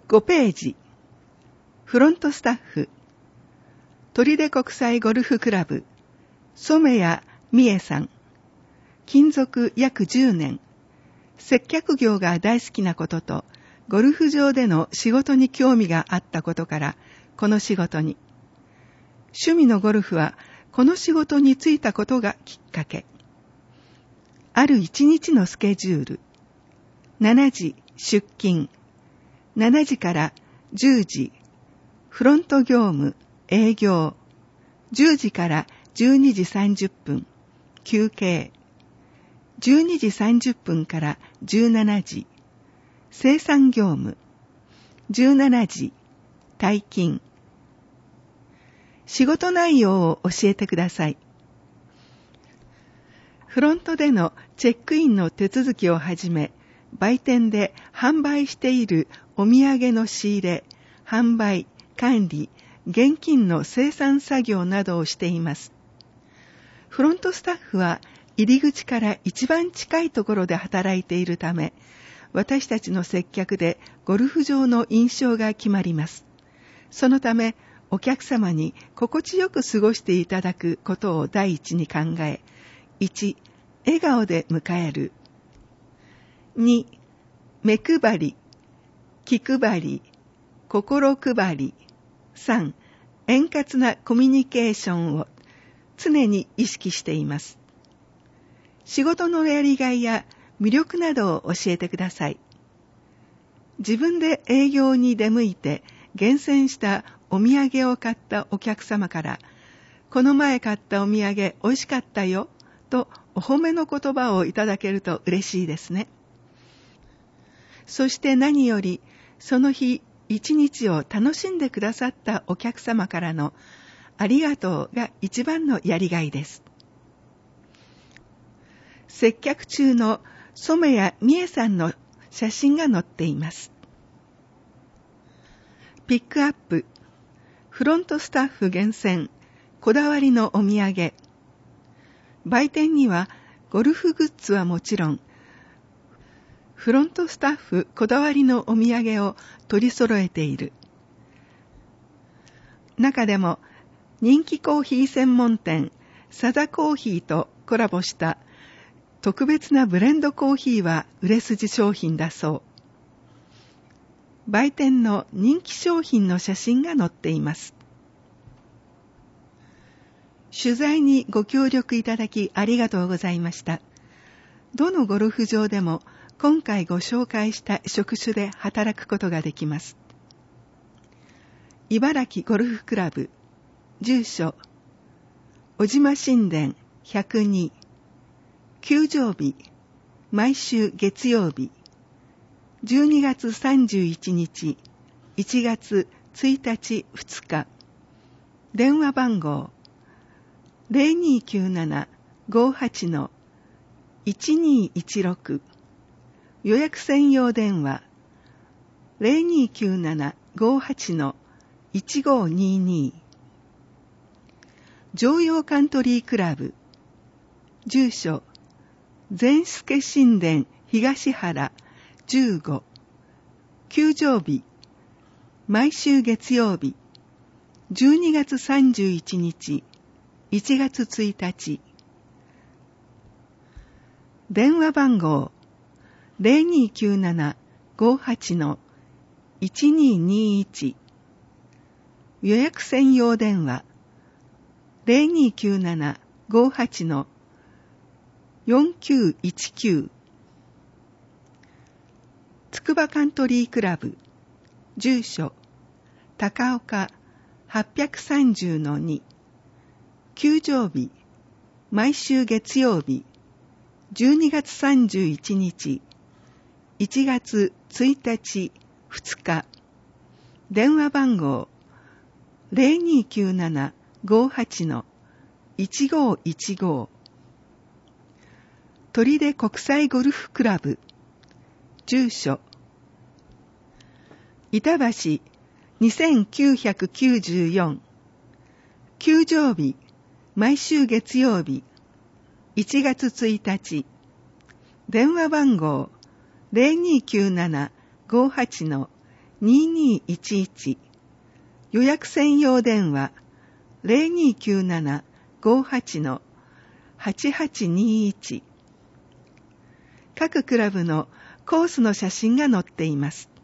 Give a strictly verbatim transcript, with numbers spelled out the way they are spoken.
ごページ、フロントスタッフ、取手国際ゴルフクラブ、染谷美恵さん、勤続約じゅうねん、接客業が大好きなことと、ゴルフ場での仕事に興味があったことから、この仕事に。趣味のゴルフは、この仕事に就いたことがきっかけ。ある一日のスケジュール。しちじ出勤。しちじからじゅうじ。フロント業務、営業。じゅうじからじゅうにじさんじゅっぷん。休憩。じゅうにじさんじゅっぷんからじゅうしちじ。生産業務。じゅうしちじ。退勤。仕事内容を教えてください。フロントでのチェックインの手続きをはじめ、売店で販売しているお土産の仕入れ、販売、管理、現金の生産作業などをしています。フロントスタッフは入り口から一番近いところで働いているため、私たちの接客でゴルフ場の印象が決まります。そのため、お客様に心地よく過ごしていただくことを第一に考え、いち、笑顔で迎える。に、目配り、気配り、心配り。さん、円滑なコミュニケーションを常に意識しています。仕事のやりがいや魅力などを教えてください。自分で営業に出向いて厳選したお土産を買ったお客様から、この前買ったお土産美味しかったよとお褒めの言葉をいただけると嬉しいですね。そして何よりその日一日を楽しんでくださったお客様からのありがとうが一番のやりがいです。接客中の染谷美恵さんの写真が載っています。ピックアップ、フロントスタッフ厳選、こだわりのお土産。売店にはゴルフグッズはもちろん、フロントスタッフこだわりのお土産を取り揃えている。中でも人気コーヒー専門店サザコーヒーとコラボした特別なブレンドコーヒーは売れ筋商品だそう。売店の人気商品の写真が載っています。取材にご協力いただきありがとうございました。どのゴルフ場でも今回ご紹介した職種で働くことができます。茨城ゴルフクラブ、住所、小島新田ひゃくに、休場日、毎週月曜日、じゅうにがつさんじゅういちにち、いちがつついたちふつか、電話番号 ゼロにーきゅうなな ごーはち のいちにーいちろく、予約専用電話 ゼロにーきゅうなな ごーはち のいちごーにーにー、常陽カントリークラブ、住所善助新田東原じゅうご、休場日、毎週月曜日、じゅうにがつさんじゅういちにち、いちがつついたち、電話番号 ゼロにーきゅうなな ごーはち のいちにーにーいち、予約専用電話 ゼロにーきゅうなな ごーはち のよんきゅういちきゅう、つくばカントリークラブ、住所高岡 はっぴゃくさんじゅうのに、休場日、毎週月曜日、じゅうにがつさんじゅういちにち、いちがつついたちふつか、電話番号 ゼロにーきゅうなな ごーはち のいちごーいちごー、取手国際ゴルフクラブ、住所板橋にせんきゅうひゃくきゅうじゅうよん、休場日、毎週月曜日、いちがつついたち、電話番号 ゼロにーきゅうなな ごーはち のにーにーいちいち、予約専用電話 ゼロにーきゅうなな ごーはち はちはちにーいち。各クラブのコースの写真が載っています。